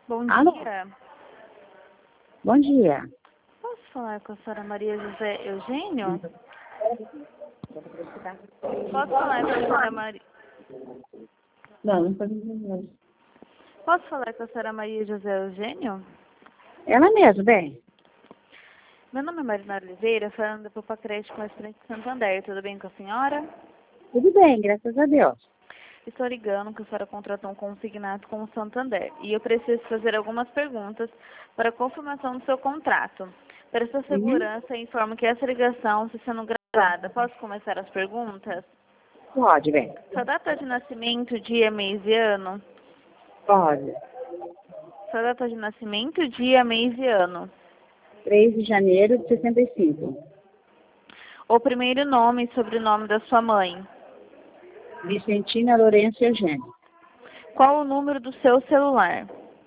Bom Alô? dia. Bom dia. Posso falar com a senhora Maria José Eugênio? Posso falar com a senhora Maria... Não foi ninguém. Posso falar com a senhora Maria José Eugênio? Ela mesmo, bem. Meu nome é Marina Oliveira, falando do Crédito com a Frente de Santander. Tudo bem com a senhora? Tudo bem, graças a Deus. Estou ligando que a senhora contratou um consignado com o Santander e eu preciso fazer algumas perguntas para a confirmação do seu contrato. Para sua segurança, informo que essa ligação está sendo gravada. Posso começar as perguntas? Pode, bem. Sua data de nascimento, dia, mês e ano? Pode. Sua data de nascimento, dia, mês e ano? 3 de janeiro de 65. O primeiro nome e sobrenome da sua mãe? Vicentina Lourenço Eugênio. Qual o número do seu celular?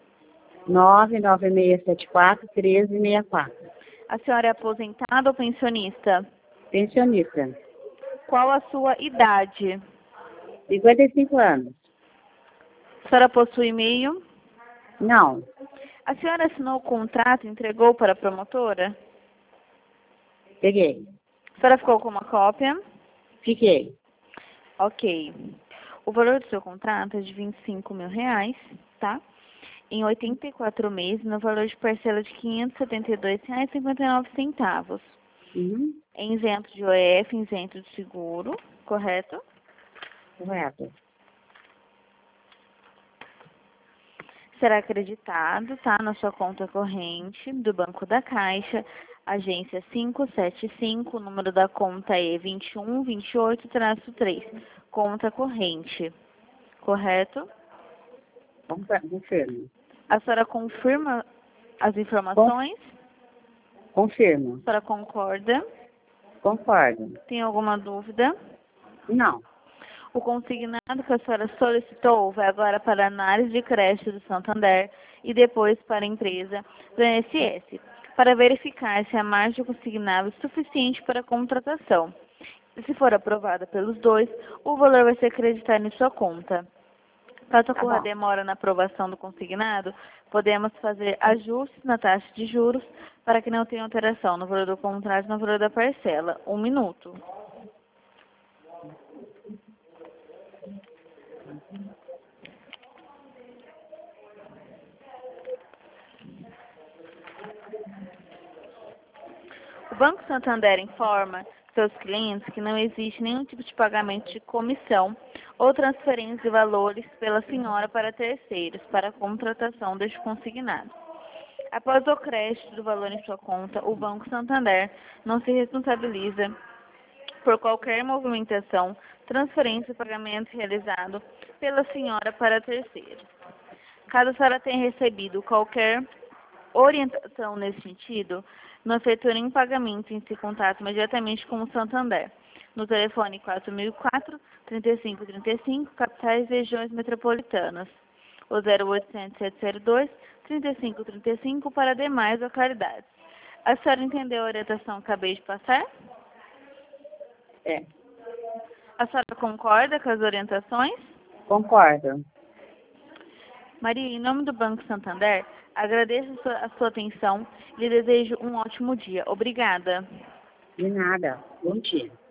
99674-1364. A senhora é aposentada ou pensionista? Pensionista. Qual a sua idade? 55 anos. A senhora possui e-mail? Não. A senhora assinou o contrato e entregou para a promotora? Peguei. A senhora ficou com uma cópia? Fiquei. Ok. O valor do seu contrato é de R$ 25.000, tá? Em 84 meses, no valor de parcela de R$ 572,59. Uhum. É isento de OEF, isento de seguro, correto? Correto. Será acreditado, tá? Na sua conta corrente do Banco da Caixa, agência 575, o número da conta é 2128-3, conta corrente, correto? Confirmo. A senhora confirma as informações? Confirmo. A senhora concorda? Concordo. Tem alguma dúvida? Não. O consignado que a senhora solicitou vai agora para a análise de crédito do Santander e depois para a empresa do INSS, para verificar se a margem consignável é suficiente para a contratação. Se for aprovada pelos dois, o valor vai ser acreditado em sua conta. Caso ocorra demora na aprovação do consignado, podemos fazer ajustes na taxa de juros para que não tenha alteração no valor do contrato e no valor da parcela. 1 minuto. O Banco Santander informa seus clientes que não existe nenhum tipo de pagamento de comissão ou transferência de valores pela senhora para terceiros para a contratação deste consignado. Após o crédito do valor em sua conta, o Banco Santander não se responsabiliza por qualquer movimentação, transferência ou pagamento realizado pela senhora para terceiros. Caso a senhora tenha recebido qualquer orientação nesse sentido, não efetue nenhum pagamento em se contato imediatamente com o Santander. No telefone 4004-3535, capitais e regiões metropolitanas. O 0800-702-3535 para demais localidades. A senhora entendeu a orientação que acabei de passar? É. A senhora concorda com as orientações? Concordo. Maria, em nome do Banco Santander, agradeço a sua atenção e lhe desejo um ótimo dia. Obrigada. De nada. Bom dia.